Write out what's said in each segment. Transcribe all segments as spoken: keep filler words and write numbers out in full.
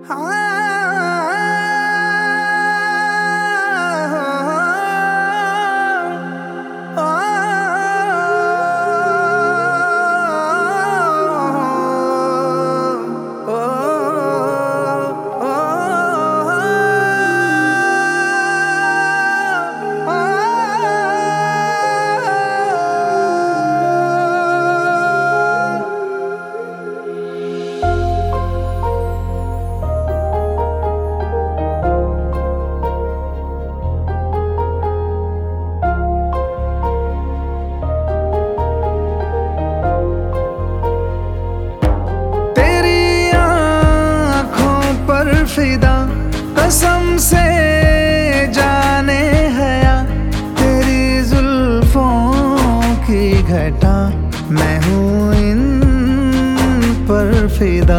कसम से जाने हया तेरी जुल्फों की घटा, मैं हूँ इन पर फिदा।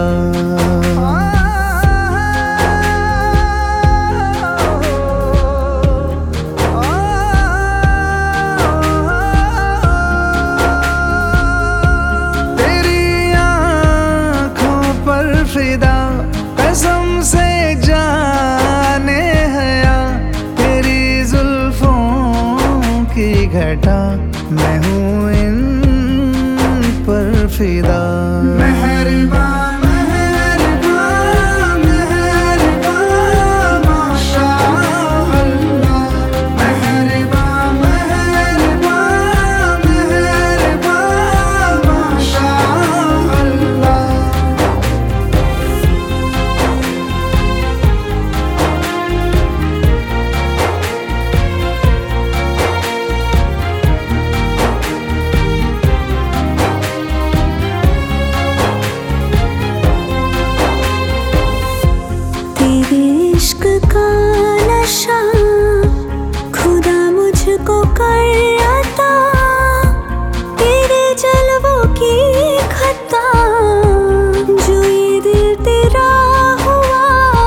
तेरी आँखों पर फिदा, कसम से जाने हया तेरी जुल्फों की घटा, मैं हूँ इन पर फिदा। मेहरबा मेहरबा मेहरबा माशा अल्लाह, मेहरबा मेहरबा मेहरबा माशा अल्लाह। इश्क का नशा खुदा मुझको कर अता, तेरे जलवों की खता जो ये दिल तेरा हुआ।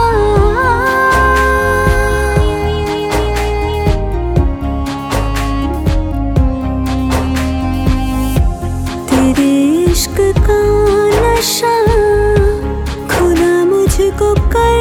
तेरे इश्क का नशा खुदा मुझको कर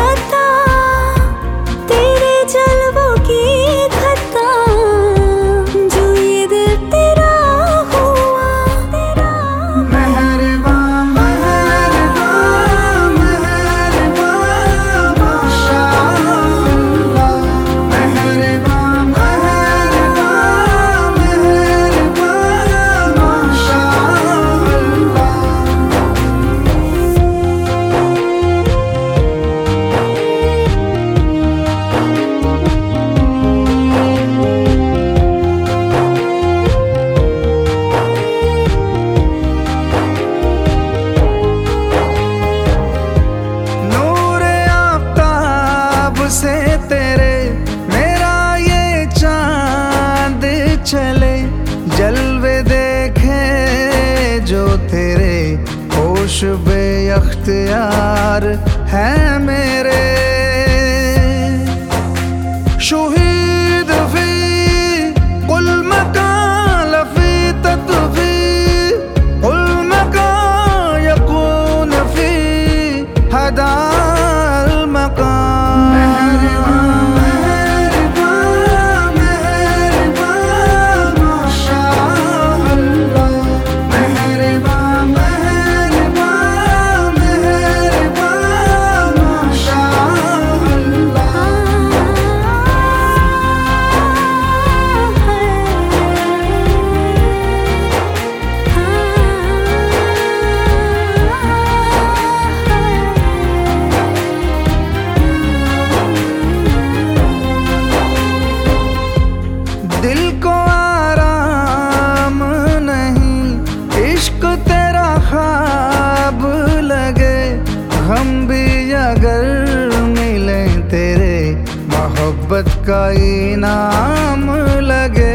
से तेरे मेरा ये चांद चले, जलवे देखे जो तेरे, होश बेअख्तियार है मेरे। शहीद फी कुल मकान लफी तत्वी, कुल मकान यकून फी हदाल मकान। दिल को आराम नहीं, इश्क तेरा ख्वाब लगे, हम भी अगर मिले तेरे, मोहब्बत का इनाम लगे।